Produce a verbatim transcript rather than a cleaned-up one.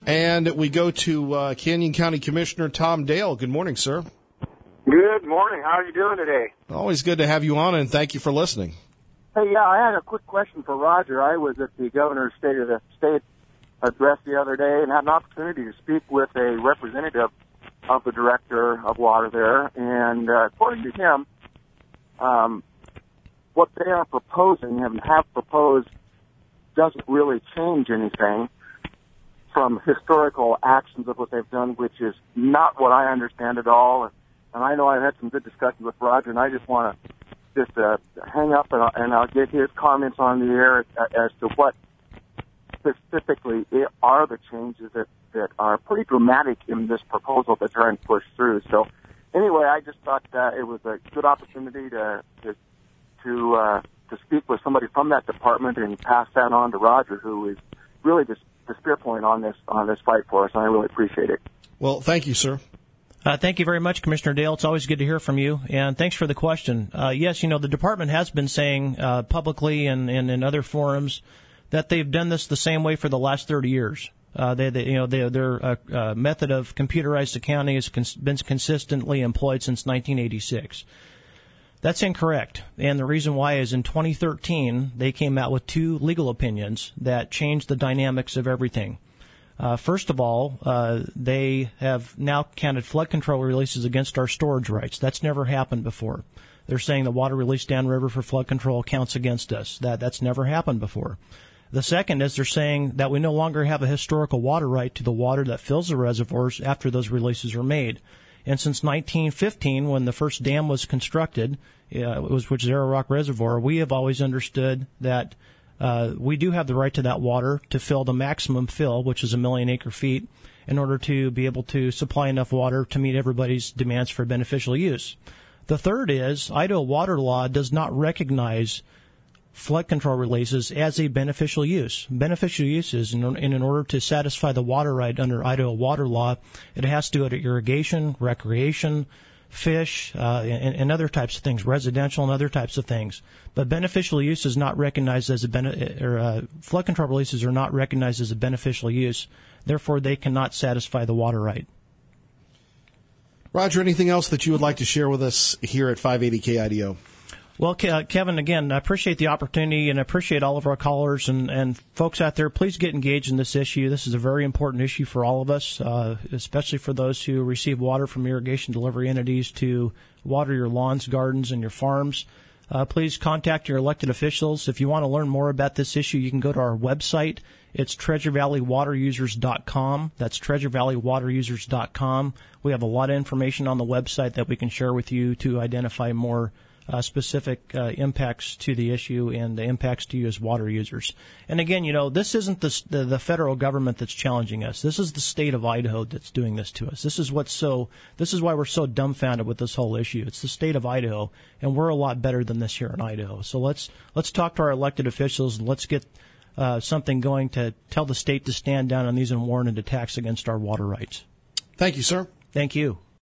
And we go to uh, Canyon County Commissioner Tom Dale. Good morning, sir. Good morning. How are you doing today? Always good to have you on, and thank you for listening. Hey, yeah, I had a quick question for Roger. I was at the Governor's State of the State address the other day and had an opportunity to speak with a representative of the Director of Water there. And uh, according to him, um, what they are proposing and have proposed doesn't really change anything from historical actions of what they've done, which is not what I understand at all. And I know I've had some good discussions with Roger, and I just want to just uh, hang up and, and I'll get his comments on the air as to what specifically are the changes that, that are pretty dramatic in this proposal that they're trying to push through. So anyway, I just thought uh, it was a good opportunity to to to, uh, to speak with somebody from that department and pass that on to Roger, who is really the, the spear point on this on this fight for us, and I really appreciate it. Well, thank you, sir. Uh, thank you very much, Commissioner Dale. It's always good to hear from you, and thanks for the question. Uh, yes, you know, the department has been saying uh, publicly and, and in other forums that they've done this the same way for the last thirty years. Uh, they, they, you know, they, their uh, uh, method of computerized accounting has cons- been consistently employed since nineteen eighty-six. That's incorrect, and the reason why is in twenty thirteen they came out with two legal opinions that changed the dynamics of everything. Uh, first of all, uh, they have now counted flood control releases against our storage rights. That's never happened before. They're saying the water released downriver for flood control counts against us. That that's never happened before. The second is they're saying that we no longer have a historical water right to the water that fills the reservoirs after those releases are made. And since nineteen fifteen, when the first dam was constructed, uh, it was which is Arrow Rock Reservoir, we have always understood that Uh, we do have the right to that water to fill the maximum fill, which is a million acre feet, in order to be able to supply enough water to meet everybody's demands for beneficial use. The third is Idaho water law does not recognize flood control releases as a beneficial use. Beneficial uses, in, in order to satisfy the water right under Idaho water law, it has to go to irrigation, recreation, fish, uh, and, and other types of things, residential and other types of things. But beneficial use is not recognized as a bene- or uh, flood control releases are not recognized as a beneficial use. Therefore, they cannot satisfy the water right. Roger, anything else that you would like to share with us here at five eighty K I D O? Well, Kevin, again, I appreciate the opportunity and I appreciate all of our callers and, and folks out there. Please get engaged in this issue. This is a very important issue for all of us, uh, especially for those who receive water from irrigation delivery entities to water your lawns, gardens, and your farms. Uh, please contact your elected officials. If you want to learn more about this issue, you can go to our website. It's treasure valley water users dot com. That's treasure valley water users dot com. We have a lot of information on the website that we can share with you to identify more Uh, specific uh, impacts to the issue and the impacts to you as water users. And again, you know, this isn't the, the the federal government that's challenging us. This is the state of Idaho that's doing this to us. This is what's so. This is why we're so dumbfounded with this whole issue. It's the state of Idaho, and we're a lot better than this here in Idaho. So let's let's talk to our elected officials and let's get uh, something going to tell the state to stand down on these unwarranted attacks against our water rights. Thank you, sir. Thank you.